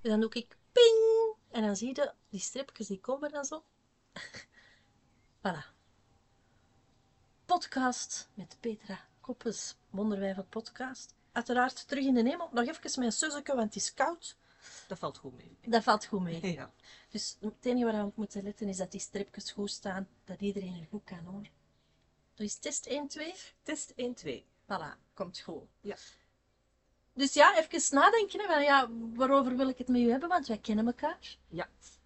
dan doe ik ping. En dan zie je die stripjes die komen dan zo. Voilà. Podcast met Petra Koppes, Wonderwijven podcast. Uiteraard terug in de hemel. Nog even mijn suzzeke, want het is koud. Dat valt goed mee. Dat valt goed mee. Ja. Dus het enige waar we op moeten letten is dat die stripjes goed staan, dat iedereen er goed kan horen. Dus test 1, 2. Test 1, 2. Voilà, komt goed. Ja. Dus ja, even nadenken. Hè, van, ja, waarover wil ik het met u hebben? Want wij kennen elkaar. Ja.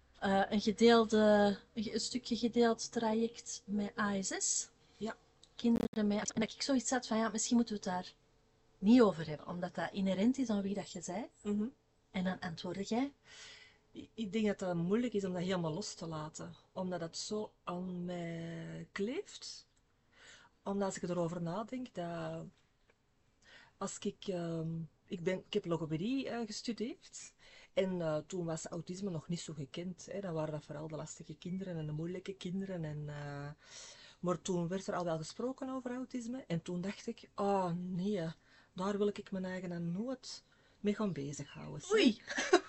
Een stukje gedeeld traject met ASS. Ja. Kinderen met... En dat ik zoiets had van, ja, misschien moeten we het daar niet over hebben. Omdat dat inherent is aan wie dat je bent. Mhm. En dan antwoordde jij. Ik denk dat het moeilijk is om dat helemaal los te laten. Omdat het zo aan mij kleeft. Omdat als ik erover nadenk, dat als ik heb logopedie gestudeerd. En toen was autisme nog niet zo gekend. Hè. Dan waren dat vooral de lastige kinderen en de moeilijke kinderen. Maar toen werd er al wel gesproken over autisme. En toen dacht ik, oh nee, daar wil ik mijn eigen dan nooit mee gaan bezighouden. Oei!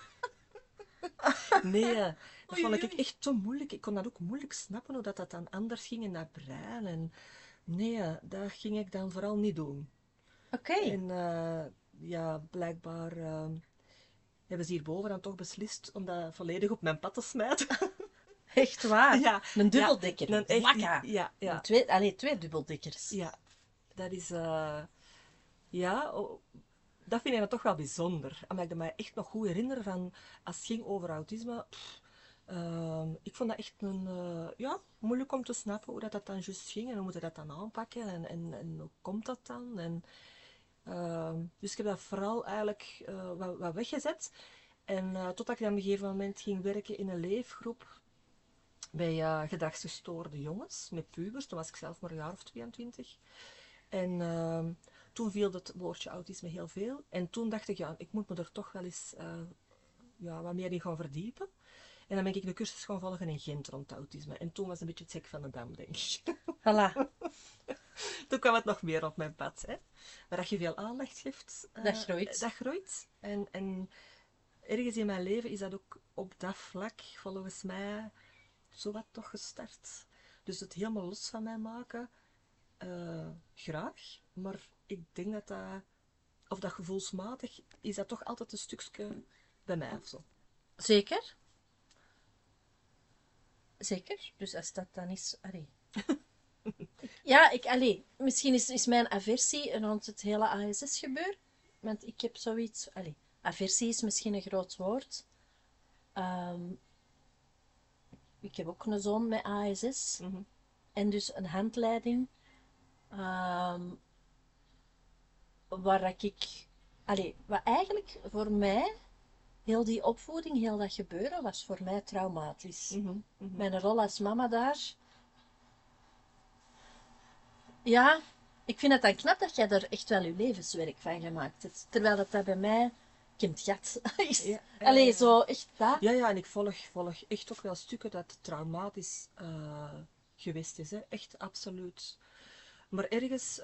Nee, dat Oei, vond oei, ik oei. echt te moeilijk. Ik kon dat ook moeilijk snappen, hoe dat dan anders ging in dat brein. En nee, dat ging ik dan vooral niet doen. Oké. En ja, blijkbaar hebben ze hierboven dan toch beslist om dat volledig op mijn pad te smijten. Echt waar? Ja, Een dubbeldekker. een echt, Vlakka. ja, Twee dubbeldekkers. ja, dat is, ja, dat vind ik dan toch wel bijzonder. Omdat ik me echt nog goed herinner van, als het ging over autisme, ik vond dat echt ja, moeilijk om te snappen hoe dat dan juist ging en hoe moeten we dat dan aanpakken en hoe komt dat dan. Dus ik heb dat vooral eigenlijk wat weggezet. En totdat ik dan op een gegeven moment ging werken in een leefgroep bij gedragsgestoorde jongens, met pubers. Toen was ik zelf maar een jaar of 22. En toen viel het woordje autisme heel veel. En toen dacht ik, ja, ik moet me er toch wel eens ja, wat meer in gaan verdiepen. En dan ben ik de cursus gaan volgen in Gent rond autisme. En toen was het een beetje het hek van de dam, denk ik. Voilà. Toen kwam het nog meer op mijn pad. Hè. Waar dat je veel aandacht geeft, Dat groeit. dat groeit. En ergens in mijn leven is dat ook op dat vlak, volgens mij, zo wat toch gestart. Dus het helemaal los van mij maken, graag. Maar ik denk dat dat, of dat gevoelsmatig, is dat toch altijd een stukje bij mij of zo. Zeker. Zeker. Dus als dat dan is... Allee. Ja, misschien is mijn aversie rond het hele ASS-gebeuren. Want ik heb zoiets... Allee, aversie is misschien een groot woord. Ehm, ik heb ook een zoon met ASS. Mhm. En dus een handleiding. ehm, waar ik... Allee, wat eigenlijk voor mij... Heel die opvoeding, heel dat gebeuren, was voor mij traumatisch. Mhm. Mhm. Mijn rol als mama daar... Ja, ik vind het dan knap dat jij er echt wel je levenswerk van gemaakt hebt. Terwijl dat bij mij kind gat is. Ja, Allee, zo echt dat. ja, ja, en ik volg echt ook wel stukken dat traumatisch geweest is. Hè. Echt, absoluut. Maar ergens,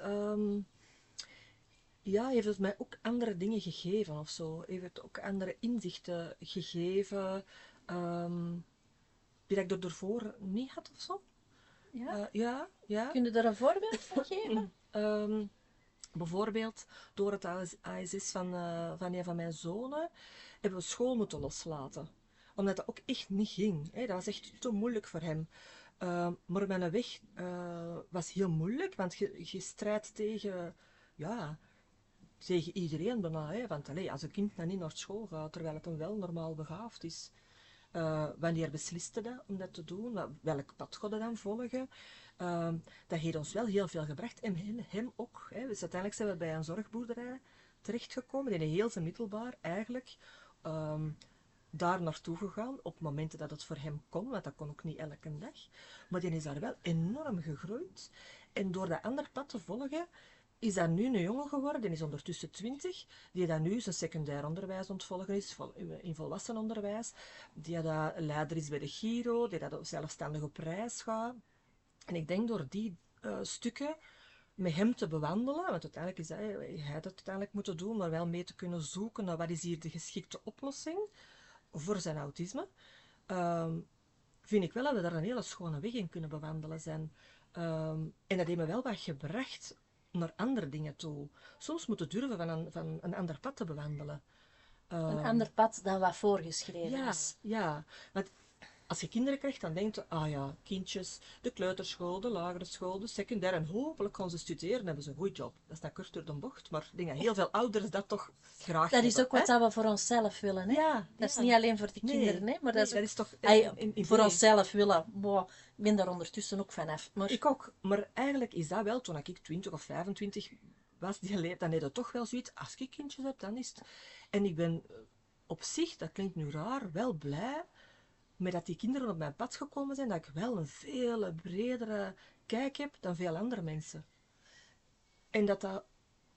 ja, heeft het mij ook andere dingen gegeven of zo. Heeft het ook andere inzichten gegeven, die dat ik ervoor niet had of zo. Ja. Ja, ja. Kun je daar een voorbeeld van geven? Ehm, Bijvoorbeeld door het ASS van een van mijn zonen hebben we school moeten loslaten. Omdat dat ook echt niet ging. Hè. Dat was echt te moeilijk voor hem. Maar mijn weg was heel moeilijk, want je strijdt tegen, ja, tegen iedereen bijna. Hè. Want allez, als een kind dan niet naar school gaat, terwijl het een wel normaal begaafd is, wanneer besliste dat om dat te doen? Welk pad gaat hij dan volgen? Dat heeft ons wel heel veel gebracht en hem ook. Hè. Dus uiteindelijk zijn we bij een zorgboerderij terechtgekomen, die heel zijn middelbaar eigenlijk daar naartoe gegaan op momenten dat het voor hem kon, want dat kon ook niet elke dag. Maar die is daar wel enorm gegroeid. En door dat ander pad te volgen, is dat nu een jongen geworden, die is ondertussen 20, die dat nu zijn secundair onderwijs ontvolgen is, in volwassenenonderwijs, die dat leider is bij de Giro, die dat zelfstandig op reis gaat. En ik denk door die stukken met hem te bewandelen, want uiteindelijk is hij dat uiteindelijk moeten doen, maar wel mee te kunnen zoeken naar wat is hier de geschikte oplossing, voor zijn autisme, ehm, vind ik wel dat we daar een hele schone weg in kunnen bewandelen zijn. En dat heeft me wel wat gebracht naar andere dingen toe. Soms moeten durven van een ander pad te bewandelen. Een Ehm, ander pad dan wat voorgeschreven ja, is. ja. Want als je kinderen krijgt, dan denkt je, ah ja, kindjes, de kleuterschool, de lagere school, de secundair en hopelijk gaan ze studeren en hebben ze een goede job. Dat is dan kort door de bocht, maar ik denk dat heel veel ouders dat toch graag Dat is hebben. ook wat dat we voor onszelf willen. Hè? Ja, Dat is ja. niet alleen voor de Nee, kinderen, hè? Maar dat nee, is ook dat is toch een voor idee. onszelf willen. Boah, ik ben daar ondertussen ook vanaf. Maar Ik ook, maar eigenlijk is dat wel, toen ik 20 of 25 was, dan had je toch wel zoiets, als ik kindjes heb, dan is het... En ik ben op zich, dat klinkt nu raar, wel blij met dat die kinderen op mijn pad gekomen zijn, dat ik wel een veel bredere kijk heb dan veel andere mensen. En dat dat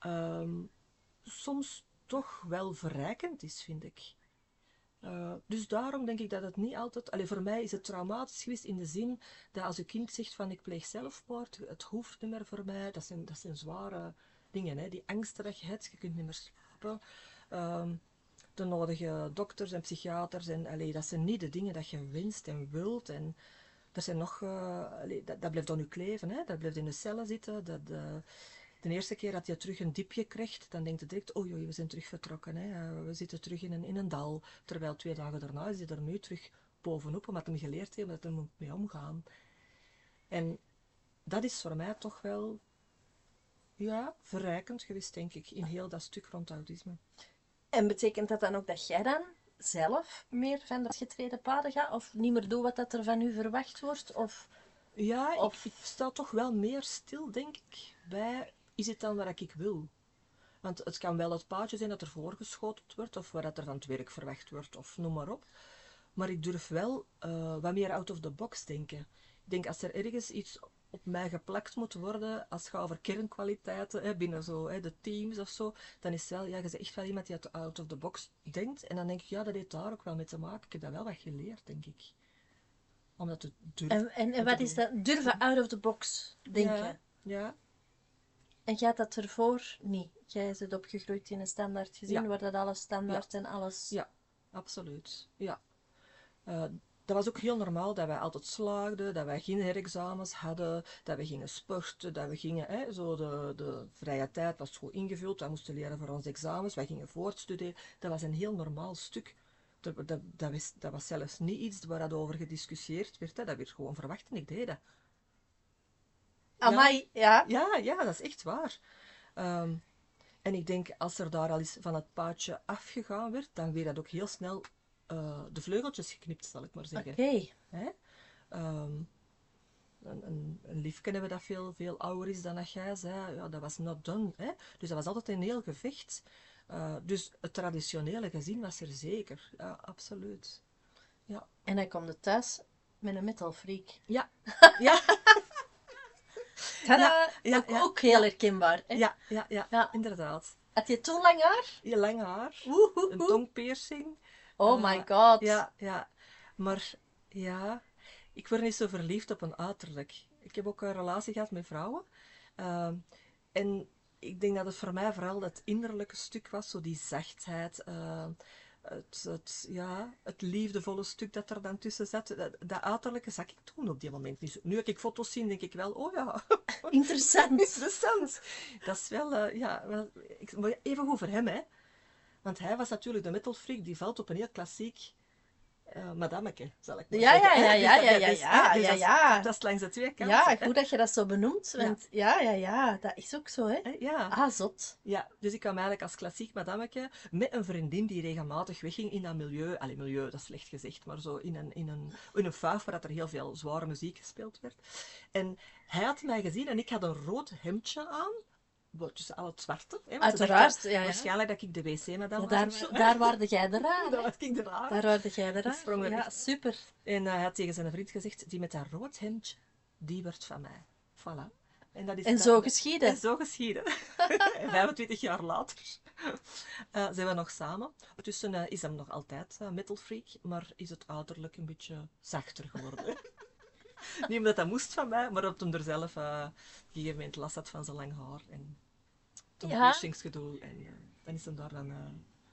soms toch wel verrijkend is, vind ik. Dus daarom denk ik dat het niet altijd... Allee, voor mij is het traumatisch geweest in de zin dat als een kind zegt van ik pleeg zelfmoord, het hoeft niet meer voor mij. Dat zijn zware dingen, hè. Die angstigheid, je kunt niet meer slapen. De nodige dokters en psychiaters, en, allee, dat zijn niet de dingen dat je wenst en wilt. En er zijn nog... dat blijft aan je kleven, hè. Dat blijft in de cellen zitten. De eerste keer dat je terug een diepje krijgt, dan denkt je direct, oh joh, we zijn terug vertrokken. Hè. We zitten terug in een dal. Terwijl 2 dagen daarna is hij er nu terug bovenop, omdat hij geleerd heeft dat hij moet mee omgaan. En dat is voor mij toch wel, ja, verrijkend geweest, denk ik, in heel dat stuk rond autisme. En betekent dat dan ook dat jij dan zelf meer van dat getreden paden gaat? Of niet meer doet wat dat er van u verwacht wordt? Of Ja, ik sta toch wel meer stil, denk ik, bij, is het dan wat ik wil? Want het kan wel het paadje zijn dat er voorgeschoteld wordt, of waar dat er van het werk verwacht wordt, of noem maar op. Maar ik durf wel wat meer out of the box denken. Ik denk, als er ergens iets op mij geplakt moet worden, als het gaat over kernkwaliteiten, hè, binnen zo, hè, de teams of zo, dan is het wel, ja, je bent echt wel iemand die out of the box denkt. En dan denk ik, ja, dat heeft daar ook wel mee te maken. Ik heb dat wel wat geleerd, denk ik. Om dat te durven. en wat is dat? Durven out of the box denken. Ja, ja. En gaat dat ervoor niet? Jij bent opgegroeid in een standaard gezin, Ja. waar dat alles standaard en alles... Ja, absoluut. Ja. Dat was ook heel normaal dat wij altijd slaagden, dat wij geen herexamens hadden, dat we gingen sporten, dat we gingen, hè, zo de vrije tijd was goed ingevuld, wij moesten leren voor onze examens, wij gingen voortstuderen. Dat was een heel normaal stuk. Dat was zelfs niet iets waar dat over gediscussieerd werd, hè. Dat werd gewoon verwacht en ik deed dat. Amai, ja. Ja, dat is echt waar. En ik denk, als er daar al eens van het paadje afgegaan werd, dan werd dat ook heel snel de vleugeltjes geknipt, zal ik maar zeggen. Oké. Hè? Ehm, een lief kennen we dat veel ouder is dan dat jij zei. Ja, dat was not done. Hè? Dus dat was altijd een heel gevecht. Dus het traditionele gezin was er zeker. Ja, absoluut. Ja. En hij komt thuis met een metal freak. Ja. Ja. Tadaa! Ja, Ook heel herkenbaar. Hè? Ja, inderdaad. Had je toen lang haar? Je lang haar, een tongpiercing. Oh my god. Ja. Maar ja, ik word niet zo verliefd op een uiterlijk. Ik heb ook een relatie gehad met vrouwen. Ehm, en ik denk dat het voor mij vooral dat innerlijke stuk was, zo die zachtheid. Het liefdevolle stuk dat er dan tussen zat. Dat uiterlijke zag ik toen op die moment niet. Nu ik foto's zie, denk ik wel, oh ja. Interessant. Interessant. Dat is wel, maar even goed voor hem, hè. Want hij was natuurlijk de metalfreak, die valt op een heel klassiek madameke, zal ik maar zeggen. Ja. Dat is langs de twee kanten. Ja, goed dat je dat zo benoemt. Want ja, dat is ook zo, hè. Ja. Ah, zot. Ja, dus ik kwam eigenlijk als klassiek madameke met een vriendin die regelmatig wegging in dat milieu. Allee, milieu, dat is slecht gezegd, maar zo in een faaf waar er heel veel zware muziek gespeeld werd. En hij had mij gezien en ik had een rood hemdje aan. Tussen al het zwarte. Hè, Uiteraard, ja. Waarschijnlijk dat ik de wc-madame Ja, was. daar waarde jij de raar. Daar was ik de raar. Daar waarde jij de Ik sprong raar. er Ja, echt. super. En hij had tegen zijn vriend gezegd, die met dat rood hemdje, die wordt van mij. Voilà. En, dat is En zo geschieden. En zo geschieden. 25 jaar later zijn we nog samen. Ondertussen is hem nog altijd metalfreak, maar is het uiterlijk een beetje zachter geworden. Niet omdat dat moest van mij, maar omdat hij er zelf op een gegeven moment last had van zijn lang haar. En toen piercings gedoe. En dan is hem daar dan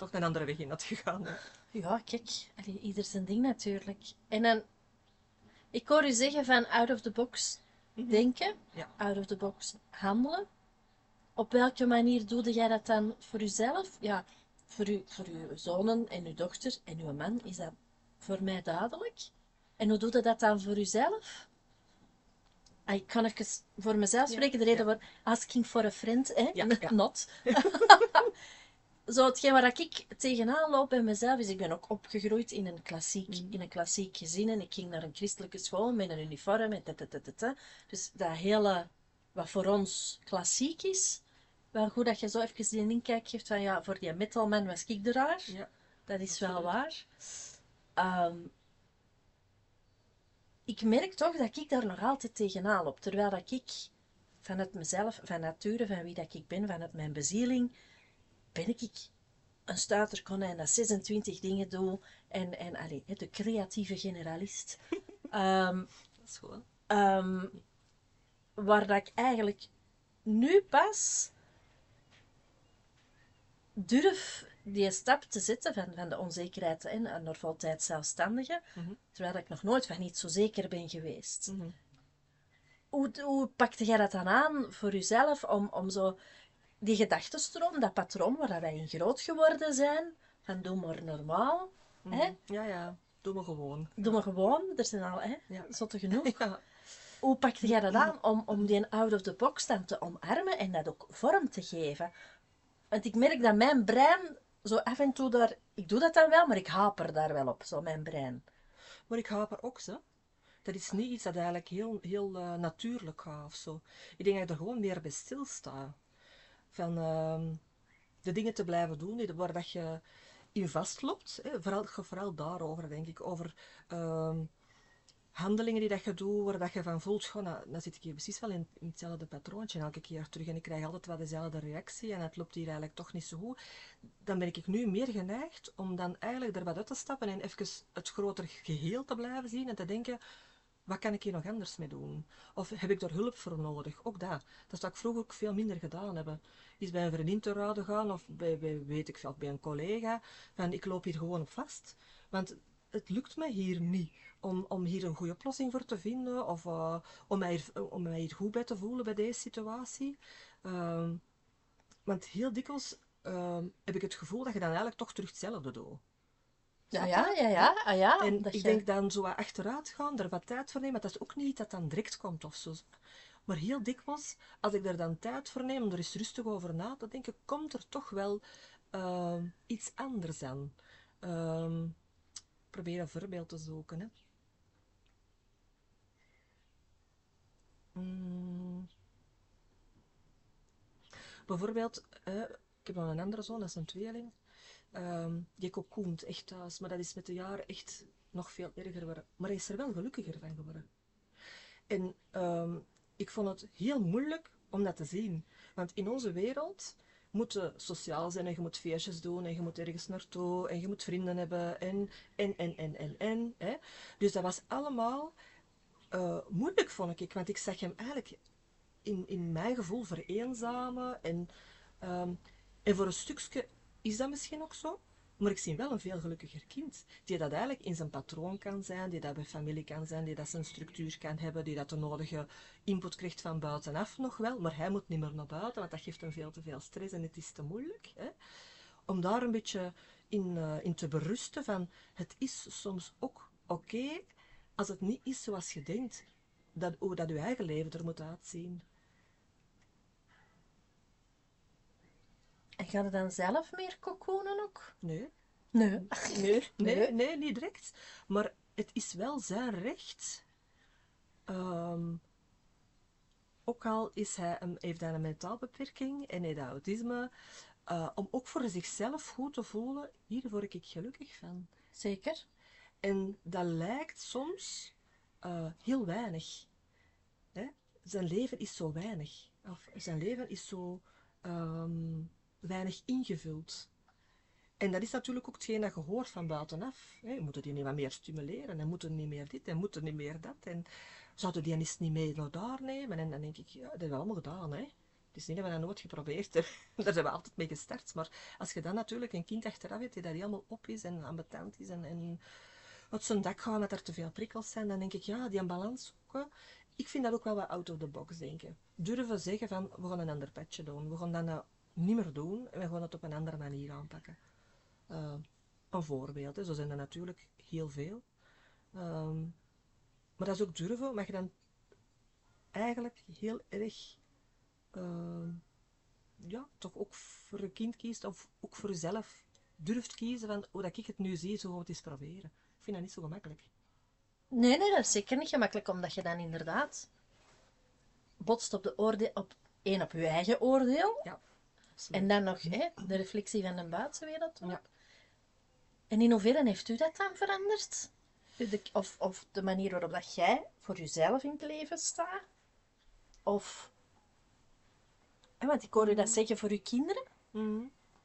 toch een andere weg in had gegaan. Hè. Ja, kijk, allee, ieder zijn ding natuurlijk. En dan, ik hoor u zeggen van out of the box denken, Ja. out of the box handelen. Op welke manier doe jij dat dan voor uzelf? Ja, voor uw zonen en uw dochter en uw man is dat voor mij duidelijk. En hoe doe je dat dan voor uzelf? Ik kan even voor mezelf spreken, de reden voor asking for a friend, hè? Ja, ja. Not. Zo, hetgeen waar ik tegenaan loop bij mezelf is, ik ben ook opgegroeid in een klassiek gezin en ik ging naar een christelijke school met een uniform en tata. Dus dat hele, wat voor ons klassiek is, wel goed dat je zo even die inkijk geeft van ja, voor die metalman was ik de raar. Ja, Dat is wel absoluut. waar. Ik merk toch dat ik daar nog altijd tegenaan loop. Terwijl dat ik vanuit mezelf, van nature, van wie dat ik ben, vanuit mijn bezieling, ben ik een stuiterkonijn dat 26 dingen doe. En allee, de creatieve generalist. Ehm, Dat is gewoon. waar dat ik eigenlijk nu pas durf die stap te zetten van de onzekerheid en nog altijd zelfstandige, terwijl ik nog nooit van iets zo zeker ben geweest. Hoe pakte jij dat dan aan voor jezelf om zo die gedachtenstroom, dat patroon waar wij in groot geworden zijn, van doe maar normaal, hè? Ja, doe maar gewoon. Doe maar gewoon, er zijn al zotte genoeg. Ja. Hoe pakte jij dat aan om die out of the box dan te omarmen en dat ook vorm te geven? Want ik merk dat mijn brein zo af en toe daar... Ik doe dat dan wel, maar ik haper daar wel op, zo mijn brein. Maar ik haper ook, zo. Dat is niet iets dat eigenlijk heel natuurlijk gaat of zo. Ik denk dat ik er gewoon meer bij stilsta. Van de dingen te blijven doen waar dat je in vastloopt. Hè. Vooral daarover, denk ik. Over handelingen die dat je doet, waar dat je van voelt, goh, dan zit ik hier precies wel in hetzelfde patroontje elke keer terug en ik krijg altijd wel dezelfde reactie en het loopt hier eigenlijk toch niet zo goed. Dan ben ik nu meer geneigd om dan eigenlijk er wat uit te stappen en even het groter geheel te blijven zien en te denken, wat kan ik hier nog anders mee doen? Of heb ik daar hulp voor nodig? Ook dat. Dat zou ik vroeger ook veel minder gedaan hebben. Is bij een vriendin te raden gaan of weet ik veel, bij een collega. Van ik loop hier gewoon op vast. Want het lukt mij hier niet om hier een goede oplossing voor te vinden. Of om mij hier goed bij te voelen bij deze situatie. Want heel dikwijls heb ik het gevoel dat je dan eigenlijk toch terug hetzelfde doet. Ja. En ik denk dan zo wat achteruit gaan, er wat tijd voor nemen, maar dat is ook niet dat dan direct komt of zo. Maar heel dikwijls, als ik er dan tijd voor neem om er eens rustig over na te denken, komt er toch wel iets anders aan. Probeer een voorbeeld te zoeken. Hè. Bijvoorbeeld, ik heb nog een andere zoon, dat is een tweeling. Die cocoont echt thuis, maar dat is met de jaren echt nog veel erger geworden. Maar hij is er wel gelukkiger van geworden. En ik vond het heel moeilijk om dat te zien. Want in onze wereld moet je sociaal zijn en je moet feestjes doen en je moet ergens naartoe en je moet vrienden hebben en. Hè. Dus dat was allemaal moeilijk, vond ik. Want ik zag hem eigenlijk in mijn gevoel vereenzamen. En voor een stukje is dat misschien ook zo. Maar ik zie wel een veel gelukkiger kind. Die dat eigenlijk in zijn patroon kan zijn, die dat bij familie kan zijn, die dat zijn structuur kan hebben, die dat de nodige input krijgt van buitenaf nog wel. Maar hij moet niet meer naar buiten, want dat geeft hem veel te veel stress en het is te moeilijk. Hè? Om daar een beetje in te berusten van, het is soms ook oké als het niet is zoals je denkt. Hoe dat je eigen leven er moet uitzien. En ga je dan zelf meer cocoonen ook? Nee. Nee. Nee, niet direct. Maar het is wel zijn recht. Ook al heeft hij een mentaalbeperking en heeft autisme, om ook voor zichzelf goed te voelen, hier word ik gelukkig van. Zeker. En dat lijkt soms heel weinig. Hè? Zijn leven is zo weinig. Of zijn leven is zo weinig ingevuld. En dat is natuurlijk ook hetgeen dat je hoort van buitenaf. Hè. Je moet die niet wat meer stimuleren, en moet er niet meer dit, en moet er niet meer dat. En zouden die eens niet mee naar daar nemen? En dan denk ik, ja, dat hebben we allemaal gedaan. Hè. Het is niet dat we dat nooit geprobeerd hebben. Daar zijn we altijd mee gestart. Maar als je dan natuurlijk een kind achteraf hebt die dat helemaal op is en ambetant is en uit zijn dak gaan dat er te veel prikkels zijn, dan denk ik, ja, die balans zoeken. Ik vind dat ook wel wat out of the box denken. Durven zeggen van, we gaan een ander patje doen. We gaan dat nou niet meer doen en we gaan het op een andere manier aanpakken. Een voorbeeld, hè. Zo zijn er natuurlijk heel veel. Maar dat is ook durven, maar je dan eigenlijk heel erg ja, toch ook voor een kind kiest of ook voor jezelf durft kiezen van hoe dat ik het nu zie, zo gaan we het eens proberen. Ik vind dat niet zo gemakkelijk. Nee, nee, dat is zeker niet gemakkelijk, omdat je dan inderdaad botst op de oordeel, op één, op je eigen oordeel. Ja, absoluut. En dan nog de reflectie van de buitenwereld. Ja. En in hoeverre heeft u dat dan veranderd? Of de manier waarop dat jij voor jezelf in het leven staat? Of, want ik hoor u dat zeggen voor uw kinderen. Mhm.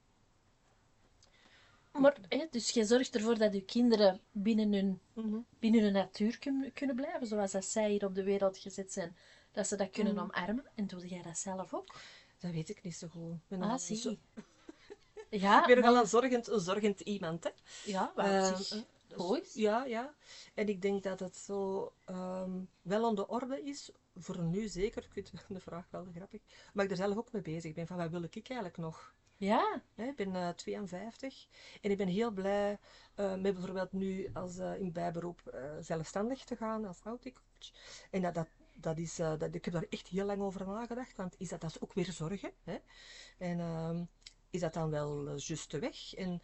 Maar, dus je zorgt ervoor dat uw kinderen Mhm. binnen hun natuur kunnen blijven, zoals dat zij hier op de wereld gezet zijn. Dat ze dat kunnen omarmen. En doe jij dat zelf ook? Dat weet ik niet zo goed. Ik ben Ah, al zie. ik Ja, ben nogal maar, een zorgend iemand, hè. ja, wat op zich Dus, goed is. ja, ja. En ik denk dat het zo wel aan de orde is, voor nu zeker. Ik vind de vraag wel grappig. Maar ik er zelf ook mee bezig ben, van wat wil ik eigenlijk nog? Ja, Ik ben 52 en ik ben heel blij met bijvoorbeeld nu als in bijberoep zelfstandig te gaan als auticoach. En ik heb daar echt heel lang over nagedacht, want dat is ook weer zorgen. Hè? En is dat dan wel juist de weg? En,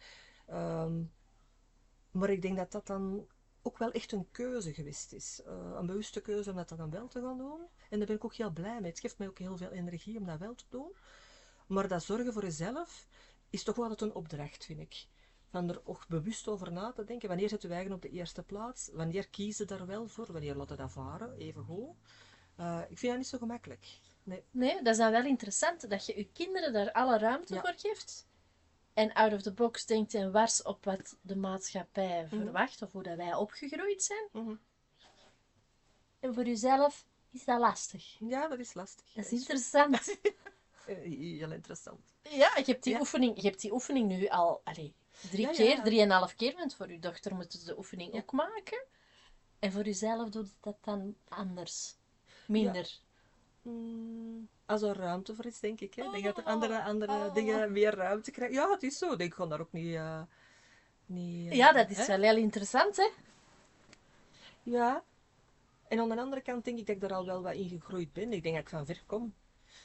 maar ik denk dat dat dan ook wel echt een keuze geweest is. Een bewuste keuze om dat dan wel te gaan doen. En daar ben ik ook heel blij mee. Het geeft mij ook heel veel energie om dat wel te doen. Maar dat zorgen voor jezelf is toch wel altijd een opdracht, vind ik. Van er ook bewust over na te denken. Wanneer zet je eigen op de eerste plaats? Wanneer kiezen daar wel voor? Wanneer laat je dat varen? Even goed. Ik vind dat niet zo gemakkelijk. Nee. nee, dat is dan wel interessant dat je je kinderen daar alle ruimte Ja. voor geeft. En out of the box denkt en wars op wat de maatschappij verwacht of hoe dat wij opgegroeid zijn. Mhm. En voor jezelf is dat lastig. Ja, dat is lastig. Dat is interessant. Heel interessant. Ja, je hebt die, Ja. oefening nu al drie Ja, keer, ja. 3,5 keer. Want voor je dochter moeten ze de oefening ook maken. En voor jezelf doet dat dan anders. Minder. Als er ruimte voor is, denk ik. Hè. Ik denk dat er andere dingen meer ruimte krijgen. Ja, het is zo. Ik ga daar ook niet Ja, dat is hè. wel heel interessant, hè? Ja. En aan de andere kant denk ik dat ik daar al wel wat in gegroeid ben. Ik denk dat ik van ver kom.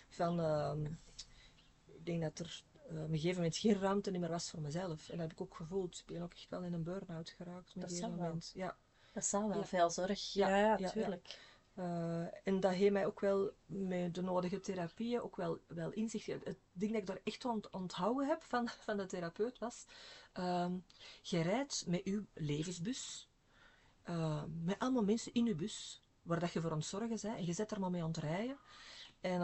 Ik denk dat er op een gegeven moment geen ruimte meer was voor mezelf. En dat heb ik ook gevoeld. Ik ben ook echt wel in een burn-out geraakt op een gegeven moment. Ja. Dat zal wel Ja. veel zorg. Ja, Ja, ja, tuurlijk. en dat heeft mij ook wel met de nodige therapieën ook wel inzicht. Het ding dat ik daar echt onthouden heb van de therapeut was, je rijdt met je levensbus, met allemaal mensen in je bus, waar dat je voor aan het zorgen bent, en je zet er maar mee aan het rijden. En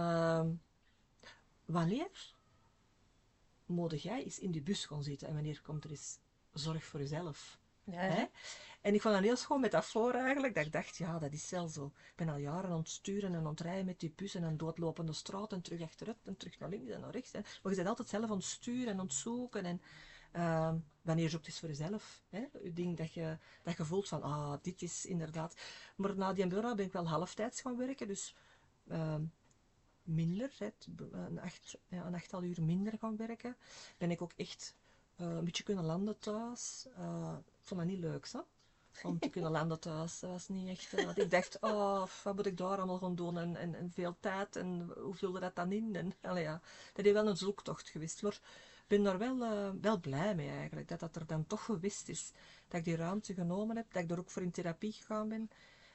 wanneer moet jij eens in die bus gaan zitten en wanneer komt er eens zorg voor jezelf? Ja, Hè? En ik vond dat een heel schoon metafoor eigenlijk, dat ik dacht, ja, dat is wel zo. Ik ben al jaren aan het sturen en aan het rijden met die bus en een doodlopende straat en terug achteruit en terug naar links en naar rechts. Hè. Maar je bent altijd zelf aan het sturen en aan het zoeken en wanneer zoekt het voor jezelf? Hè? Je ding dat je voelt van, dit is inderdaad... Maar na die burn-out ben ik wel halftijds gaan werken, dus minder, hè, een achttal uur minder gaan werken. Ben ik ook echt een beetje kunnen landen thuis. Ik vond dat niet leuk, zo. Om te kunnen landen thuis. Dat was niet echt... want ik dacht, wat moet ik daar allemaal gaan doen? En veel tijd. En hoe vulde dat dan in? En, ja, dat is wel een zoektocht geweest. Maar ik ben daar wel blij mee eigenlijk. Dat er dan toch geweest is. Dat ik die ruimte genomen heb. Dat ik er ook voor in therapie gegaan ben.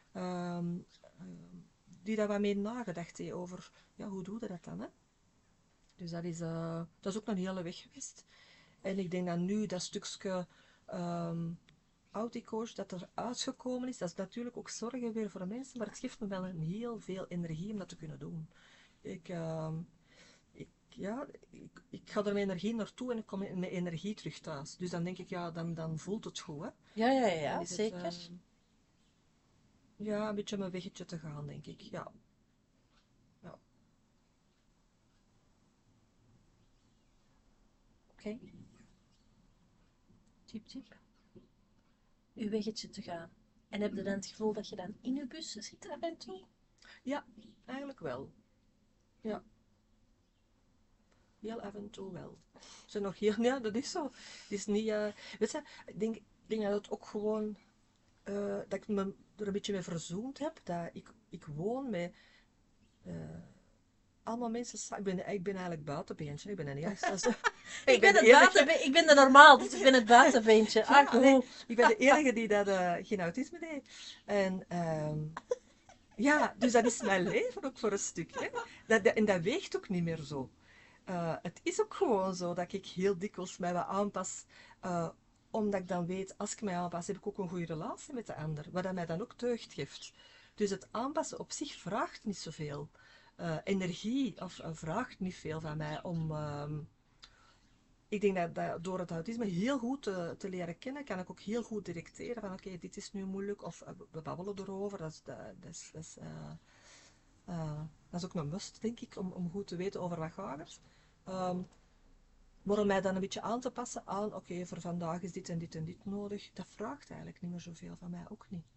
Die daar wat mee nagedacht heeft over... Ja, hoe doe je dat dan, hè? Dus dat is ook een hele weg geweest. En ik denk dat nu dat stukje auticoach dat er uitgekomen is, dat is natuurlijk ook zorgen weer voor de mensen, maar het geeft me wel een heel veel energie om dat te kunnen doen. Ik ga er met energie naartoe en ik kom met energie terug thuis. Dus dan denk ik, ja, dan voelt het goed, hè. ja, Dan is het, zeker. ja, een beetje mijn weggetje te gaan, denk ik. Ja. Ja. Oké. Tip, tip. Uw weggetje te gaan. En heb je dan het gevoel dat je dan in je bus zit af en toe? Ja, eigenlijk wel. Ja, heel af en toe wel. Ze nog heel, ja, dat is zo. Het is niet, weet je, ik denk dat het ook gewoon, dat ik me er een beetje mee verzoend heb, dat ik woon met eh, allemaal mensen, ik ben eigenlijk buitenbeentje, ik ben een eerste. Ik ben de het enige, ik ben de normaal, dus ik ben het buitenbeentje. ja, Ah, nee, goed. ik ben de enige die dat, geen autisme heeft. En ja, dus dat is mijn leven ook voor een stuk. Hè. En dat weegt ook niet meer zo. Het is ook gewoon zo dat ik heel dikwijls mij wat aanpas. Omdat ik dan weet, als ik mij aanpas, heb ik ook een goede relatie met de ander. Wat dat mij dan ook deugd geeft. Dus het aanpassen op zich vraagt niet zoveel. Energie of vraagt niet veel van mij om... ik denk dat door het autisme heel goed te leren kennen, kan ik ook heel goed directeren van oké, dit is nu moeilijk, of we babbelen erover. Dat is ook een must, denk ik, om goed te weten over wat gaat er. Maar om mij dan een beetje aan te passen aan, oké, voor vandaag is dit en dit en dit nodig, dat vraagt eigenlijk niet meer zoveel van mij, ook niet.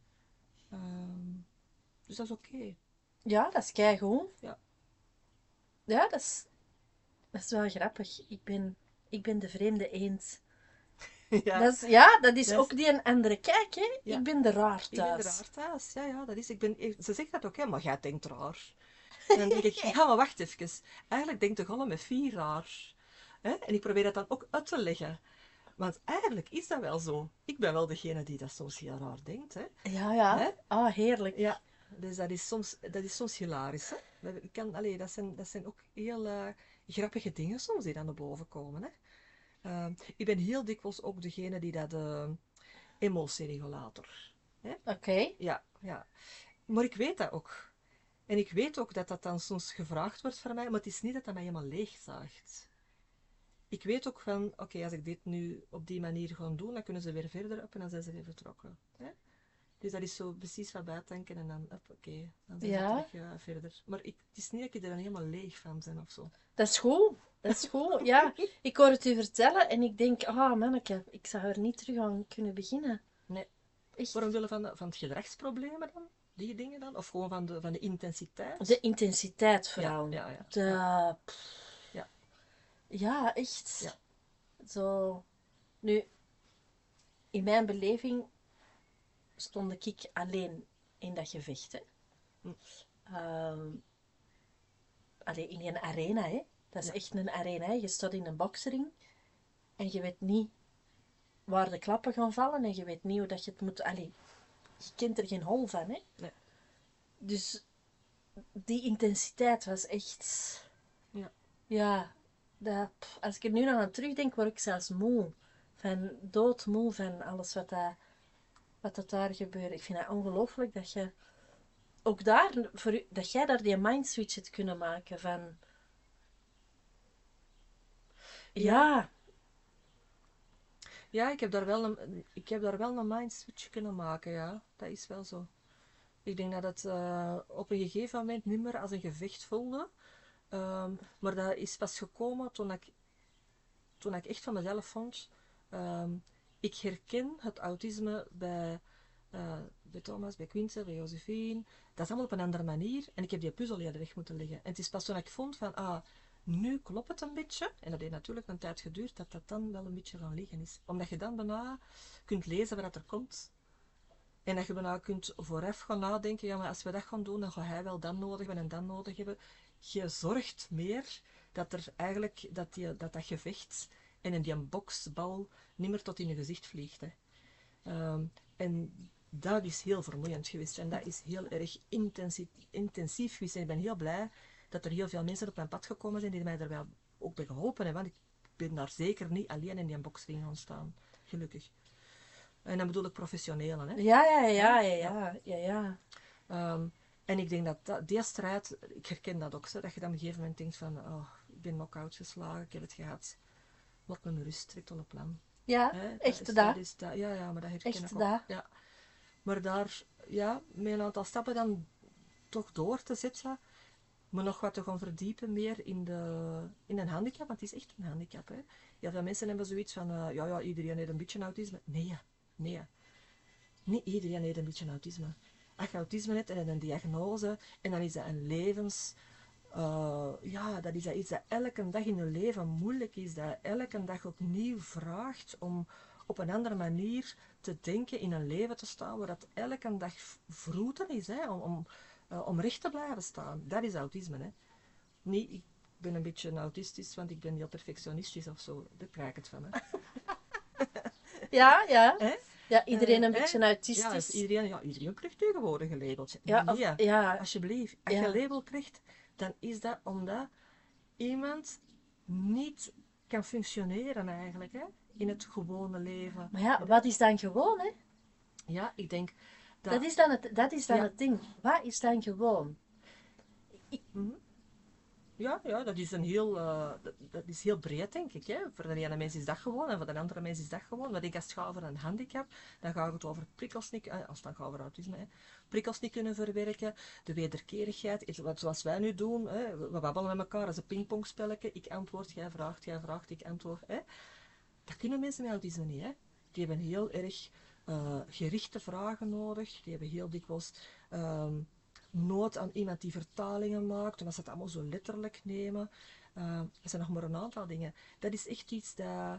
Dus dat is oké. Ja, dat is keigoed. Ja. Ja, dat is wel grappig. Ik ben de vreemde eend. Ja, Dat is dat ook is, die een andere kijk, hè. ja, Ik ben de raar ik ben de thuis. raar thuis. Ja, ja, dat is, ze zegt dat ook, hè, maar jij denkt raar. En dan denk ik, ja, maar wacht even. Eigenlijk denkt de golem met 4 raar. Hè? En ik probeer dat dan ook uit te leggen. Want eigenlijk is dat wel zo. Ik ben wel degene die dat soms heel raar denkt. Hè? Ja, ja. Hè? Ah, heerlijk. Ja, dus dat is soms hilarisch. Hè? Dat zijn ook heel grappige dingen soms die dan naar boven komen. Hè? Ik ben heel dikwijls ook degene die dat emotieregulator. Hè? Oké. Ja, ja. Maar ik weet dat ook. En ik weet ook dat dat dan soms gevraagd wordt van mij, maar het is niet dat dat mij helemaal leegzaagt. Ik weet ook van, oké, als ik dit nu op die manier ga doen, dan kunnen ze weer verder op en dan zijn ze weer vertrokken. Hè? Dus dat is zo precies wat bijtanken en dan, oké, dan zijn ze Ja, terug verder. Maar het is niet dat ik er dan helemaal leeg van ben of zo. dat is goed. Dat is goed. Ja, ik hoor het u vertellen en ik denk, ah, manneke, ik zou er niet terug aan kunnen beginnen. Nee. Echt. Waarom willen van het gedragsproblemen dan? Die dingen dan? Of gewoon van de De intensiteit? intensiteit Ja, vooral. ja, ja. Ja, De, ja, ja, echt. ja. Zo. Nu, in mijn beleving stond ik alleen in dat gevecht. Hè. Hm. Ehm, allee, in een arena. Hè. Dat is Ja, echt een arena. Hè. Je staat in een boksering en je weet niet waar de klappen gaan vallen en je weet niet hoe dat je het moet... Allee, je kent er geen hol van. Hè. nee. Dus die intensiteit was echt... Ja. Ja, als ik er nu nog aan terugdenk, word ik zelfs moe. Doodmoe van alles wat daar gebeurde. Ik vind het ongelooflijk dat je ook daar, dat jij daar die mindswitch hebt kunnen maken van... Ja, Ja, ja, ik heb daar wel een mind switch kunnen maken, ja. Dat is wel zo. Ik denk dat het op een gegeven moment niet meer als een gevecht voelde. Maar dat is pas gekomen toen ik echt van mezelf vond. ehm, ik herken het autisme bij Thomas, bij Quinte, bij Josephine. Dat is allemaal op een andere manier. En ik heb die puzzel eerder weg moeten leggen. En het is pas toen ik vond van, nu klopt het een beetje. En dat heeft natuurlijk een tijd geduurd dat dat dan wel een beetje gaan liggen is. Omdat je dan bijna kunt lezen wat er komt. En dat je bijna kunt vooraf gaan nadenken, ja, maar als we dat gaan doen, dan gaat hij wel dat nodig hebben en dat nodig hebben. Je zorgt meer dat er eigenlijk, dat gevecht en in die boksbal niet meer tot in je gezicht vliegt. Hè. En dat is heel vermoeiend geweest en dat is heel erg intensief geweest. En ik ben heel blij dat er heel veel mensen op mijn pad gekomen zijn die mij er wel ook bij geholpen hebben, want ik ben daar zeker niet alleen in die boksring gaan staan. Gelukkig. En dan bedoel ik professionelen. Hè? ja, ja, ja, ja, Ja. ja, ja, ja. En ik denk dat die strijd, ik herken dat ook, zo, dat je dan op een gegeven moment denkt van, oh, ik ben knock-out geslagen, ik heb het gehad. Laat me met rust, trek tot een plan. Ja, Hè? echt dat. Ja, ja, maar dat herken Echt ik ook. dat. Ja. Maar daar, ja, met een aantal stappen dan toch door te zetten, me nog wat te gaan verdiepen meer in een handicap, want het is echt een handicap. Hè. Heel veel mensen hebben zoiets van, ja, iedereen heeft een beetje autisme. Nee, nee. Niet iedereen heeft een beetje autisme. Als je autisme hebt en een diagnose, en dan is dat een levens... ja, dat is iets dat elke dag in je leven moeilijk is, dat elke dag opnieuw vraagt om op een andere manier te denken, in een leven te staan, waar dat elke dag vroeter is, hè, om recht te blijven staan. Dat is autisme. Hè. Niet, ik ben een beetje autistisch, want ik ben heel perfectionistisch of zo. Daar krijg ik het van. Hè. Ja, ja. Hè? Ja, iedereen een Hè? beetje Ja, autistisch. iedereen krijgt tegenwoordig een labeltje. Ja, Nee, ja, alsjeblieft. Als je ja. een label krijgt, dan is dat omdat iemand niet kan functioneren eigenlijk, hè, in het gewone leven. Maar ja, wat is dan gewoon, hè? Ja, ik denk dat... Dat is dan Ja. het ding. Wat is dan gewoon? Mhm. Ja, dat is een heel, dat is heel breed, denk ik. Hè. Voor de ene mens is dat gewoon en voor de andere mens is dat gewoon. Maar ik denk als het gaat over een handicap, dan gaat het over prikkels niet, als het dan gaat over autisme, hè, prikkels niet kunnen verwerken, de wederkerigheid, zoals wij nu doen. Hè. We babbelen met elkaar als een pingpongspelletje. Ik antwoord, jij vraagt, ik antwoord. Hè. Dat kunnen mensen met autisme niet. Hè. Die hebben heel erg gerichte vragen nodig. Die hebben heel dikwijls nood aan iemand die vertalingen maakt, omdat ze het allemaal zo letterlijk nemen. Er zijn nog maar een aantal dingen. Dat is echt iets dat...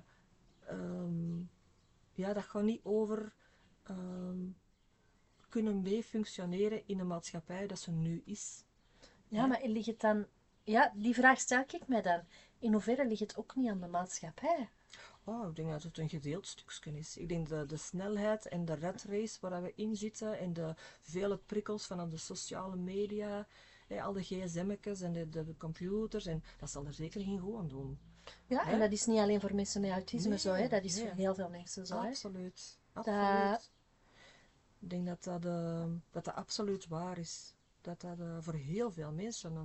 ja, dat gaat niet over kunnen mee functioneren in een maatschappij dat ze nu is. Ja, Hè? maar ligt het dan... Ja, die vraag stel ik mij dan. In hoeverre ligt het ook niet aan de maatschappij? Oh, ik denk dat het een gedeeld stukje is. Ik denk de snelheid en de rat race waar we in zitten en de vele prikkels van de sociale media, al de gsm'tjes en de computers, en dat zal er zeker geen goed aan doen. Ja, en Hè? dat is niet alleen voor mensen met autisme zo, hè. Dat is nee, voor heel veel mensen zo, hè. absoluut. Dat... Absoluut. Ik denk dat dat absoluut waar is. Dat dat voor heel veel mensen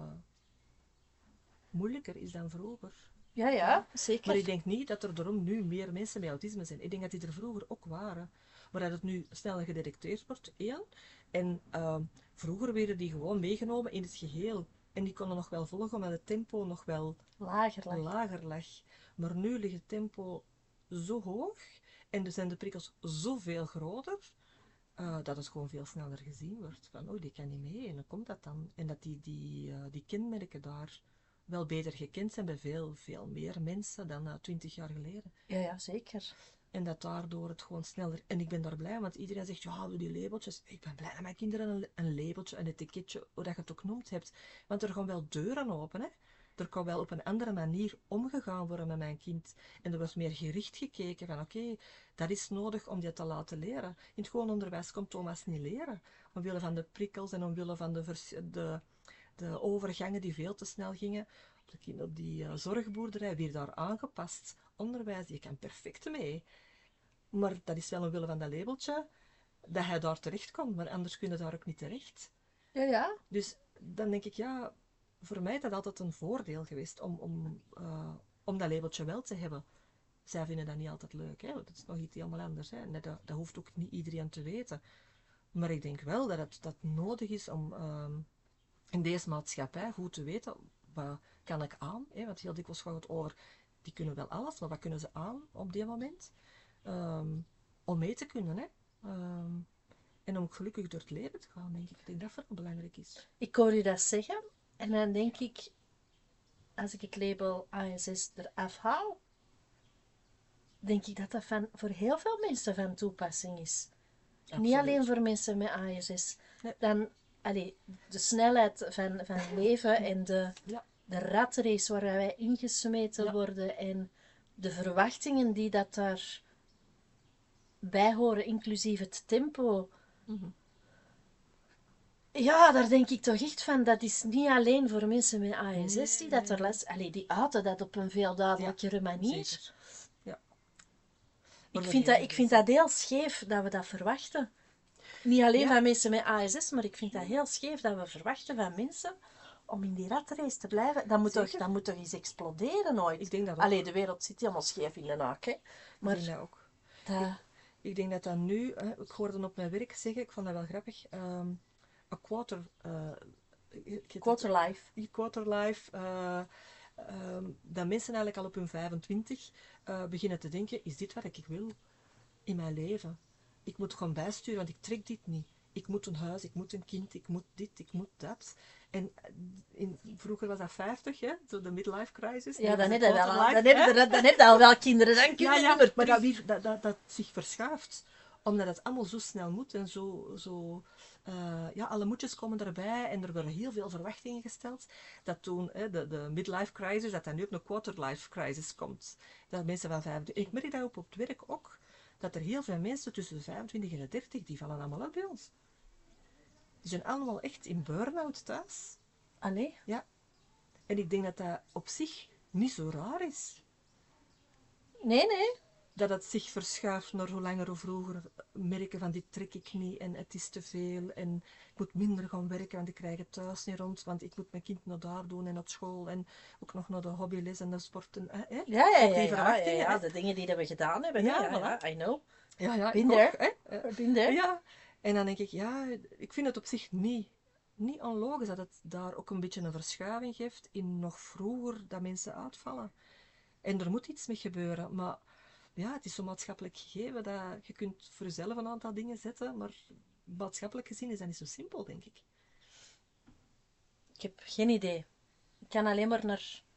moeilijker is dan vroeger. Ja, ja, Ja. zeker. Maar ik denk niet dat er daarom nu meer mensen met autisme zijn. Ik denk dat die er vroeger ook waren. Maar dat het nu sneller gedetecteerd wordt, één. En vroeger werden die gewoon meegenomen in het geheel. En die konden nog wel volgen, omdat het tempo nog wel lager lag. Maar nu ligt het tempo zo hoog en er zijn de prikkels zoveel groter, dat het gewoon veel sneller gezien wordt. Van, oh, die kan niet mee. En dan komt dat dan. En dat die kenmerken daar wel beter gekend zijn bij veel meer mensen dan 20 jaar geleden. Ja, ja, zeker. En dat daardoor het gewoon sneller... En ik ben daar blij, want iedereen zegt, ja, die labeltjes. Ik ben blij dat mijn kinderen een labeltje, een etiketje, hoe dat je het ook noemt, hebt. Want er gaan wel deuren open, hè. Er kan wel op een andere manier omgegaan worden met mijn kind. En er was meer gericht gekeken van, oké, dat is nodig om die te laten leren. In het gewoon onderwijs kon Thomas niet leren. Omwille van de prikkels en omwille van de overgangen die veel te snel gingen. Op die zorgboerderij weer daar aangepast onderwijs, je kan perfect mee. Maar dat is wel omwille van dat labeltje dat hij daar terecht komt, maar anders kun je daar ook niet terecht. Ja, ja. Dus dan denk ik, ja, voor mij is dat altijd een voordeel geweest om dat labeltje wel te hebben. Zij vinden dat niet altijd leuk, hè? Dat is nog iets helemaal anders. Hè? Dat hoeft ook niet iedereen te weten. Maar ik denk wel dat het nodig is om in deze maatschappij goed te weten, wat kan ik aan? Hè? Want heel dikwijls gaat het over, die kunnen wel alles, maar wat kunnen ze aan op dit moment? Om mee te kunnen, hè? En om gelukkig door het leven te gaan, denk ik. Ik denk dat dat belangrijk is. Ik hoor u dat zeggen en dan denk ik, als ik het label ASS eraf haal, denk ik dat dat voor heel veel mensen van toepassing is. Absoluut. Niet alleen voor mensen met ASS. Nee. Dan, de snelheid van leven en de ratrace waar wij ingesmeten worden en de verwachtingen die dat daarbij horen, inclusief het tempo. Ja, daar denk ik toch echt van, dat is niet alleen voor mensen met ASS die dat er last... die uiten dat op een veel duidelijkere manier. Zeker. Ja. Ik vind dat heel scheef dat we dat verwachten. Niet alleen van mensen met ASS, maar ik vind dat heel scheef dat we verwachten van mensen om in die ratrace te blijven. Dat moet toch eens exploderen ooit. Ik denk dat ook. De wereld zit helemaal scheef in de naak, hè. Maar ik denk dat ook. dat... Ik denk dat dat nu, ik hoorde op mijn werk zeggen, ik vond dat wel grappig, a quarter Quarterlife. Quarterlife, dat mensen eigenlijk al op hun 25 beginnen te denken, is dit wat ik wil in mijn leven? Ik moet gewoon bijsturen, want ik trek dit niet. Ik moet een huis, ik moet een kind, ik moet dit, ik moet dat. En vroeger was dat 50, hè? Zo de midlife crisis. Ja, Nu dan is heb het je quarterlife, hè? dan heb je al wel kinderen. Dan kun Ja, je ja, niet meer maar terug. dat zich verschuift. Omdat het allemaal zo snel moet en ja, alle moedjes komen erbij en er worden heel veel verwachtingen gesteld. Dat toen de midlife crisis, dat nu ook een quarterlife crisis komt. Dat mensen van 25... Ik merk dat op het werk ook. Dat er heel veel mensen tussen de 25 en de 30, die vallen allemaal uit bij ons. Die zijn allemaal echt in burn-out thuis. Allee? Ja. En ik denk dat dat op zich niet zo raar is. Nee. Dat het zich verschuift naar hoe langer of vroeger merken van dit trek ik niet en het is te veel en ik moet minder gaan werken want ik krijg het thuis niet rond, want ik moet mijn kind naar daar doen en op school en ook nog naar de hobbyles en de sporten. Ook die verwachtingen, hè? De dingen die we gedaan hebben. Ja, Ja, voilà. I know. Ja, Been ik there. ook, hè? Been there. Ja, en dan denk ik, ja, ik vind het op zich niet onlogisch dat het daar ook een beetje een verschuiving geeft in nog vroeger dat mensen uitvallen. En er moet iets mee gebeuren, maar ja, het is zo maatschappelijk gegeven dat je kunt voor jezelf een aantal dingen zetten, maar maatschappelijk gezien is dat niet zo simpel, denk ik. Ik heb geen idee. Ik kan alleen maar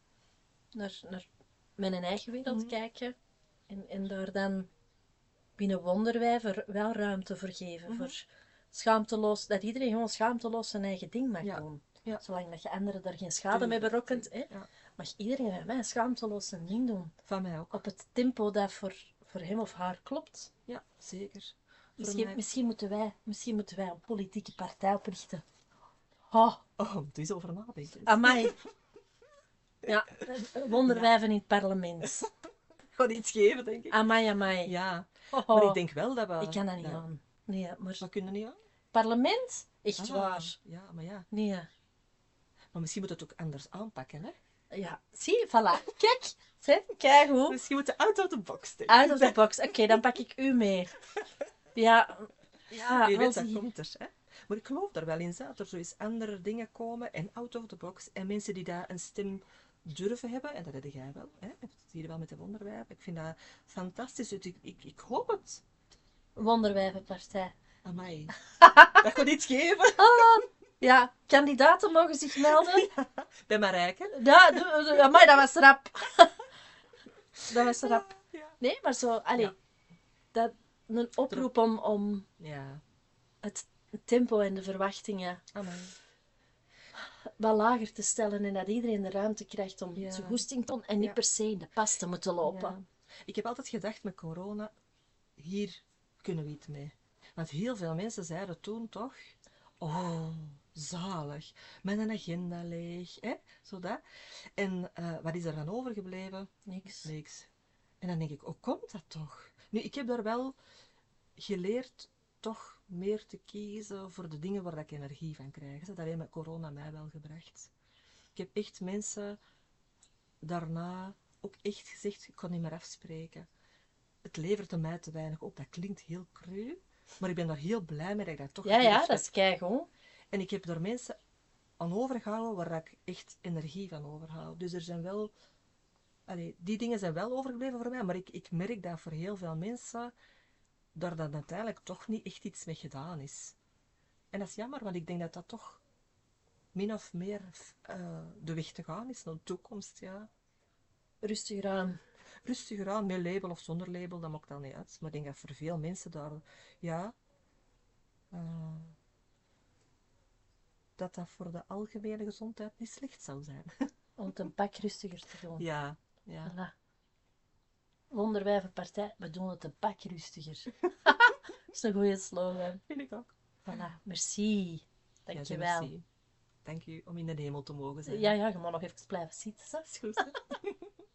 naar mijn eigen wereld kijken. En daar dan binnen wonderwijven wel ruimte voor geven. Voor schaamteloos, dat iedereen gewoon schaamteloos zijn eigen ding mag doen. Ja. Zolang dat je anderen daar geen schade mee berokkent, Ja. mag iedereen bij mij schaamteloos zijn ding doen. Van mij ook. Op het tempo dat voor hem of haar klopt. Ja, zeker. Misschien moeten wij een politieke partij oprichten. Oh, moet eens over nadenken. amai. Ja, wonderwijven in het parlement. Gaat iets geven, denk ik. Amai. Ja, Oh, maar ik denk wel dat we... ik kan dat niet aan. Nee, maar We kunnen niet aan? parlement? Echt waar. Ja, maar ja. Nee. Maar misschien moet het ook anders aanpakken, hè? Ja, zie, voilà. Kijk hoe. Misschien moet je out of the box denken. Out of the box. Oké, dan pak ik u mee. Ja, Wie weet, wel dat zie. komt er, hè? Maar ik geloof er wel in, dat er zo eens andere dingen komen en out of the box. En mensen die daar een stem durven hebben, en dat heb jij wel, hè? Dat zie je wel met de wonderwijven. Ik vind dat fantastisch. Dus ik hoop het. Wonderwijvenpartij. Amai. Dat gaat iets geven. Ja, kandidaten mogen zich melden. Bij Marijke. Ja, amai, dat was rap. Dat was rap. Ja. Nee, maar zo, allee. Ja. Dat, een oproep om Ja. het tempo en de verwachtingen Amai. wat lager te stellen en dat iedereen de ruimte krijgt om Ja. zijn goesting te doen en niet Ja. per se in de pas te moeten lopen. Ja. Ik heb altijd gedacht met corona, hier kunnen we iets mee. Want heel veel mensen zeiden toen toch, oh, zalig, met een agenda leeg, hè? Zo dat. En wat is er dan overgebleven? Niks. Niks. En dan denk ik, hoe komt dat toch? Nu, ik heb daar wel geleerd toch meer te kiezen voor de dingen waar ik energie van krijg. Dat heeft met corona mij wel gebracht. Ik heb echt mensen daarna ook echt gezegd, ik kon niet meer afspreken. Het levert mij te weinig op. Dat klinkt heel cru, maar ik ben daar heel blij mee dat ik dat toch Ja, gedurfd dat heb. is keigoed. En ik heb daar mensen aan overgehouden waar ik echt energie van overhoud. Dus er zijn wel... die dingen zijn wel overgebleven voor mij, maar ik merk dat voor heel veel mensen daar dan uiteindelijk toch niet echt iets mee gedaan is. En dat is jammer, want ik denk dat dat toch min of meer de weg te gaan is naar de toekomst, ja. Rustiger aan. Rustiger aan, met label of zonder label, dat maakt dan niet uit. Maar ik denk dat voor veel mensen daar, ja, dat voor de algemene gezondheid niet slecht zou zijn. Om het een pak rustiger te doen. Ja. Voilà. Wonderwijvenpartij, we doen het een pak rustiger. Dat is een goede slogan. Vind ik ook. Voilà, merci. Dankjewel. Merci. Dank u om in de hemel te mogen zijn. Ja, je mag nog even blijven zitten. Hè? Is goed, hè?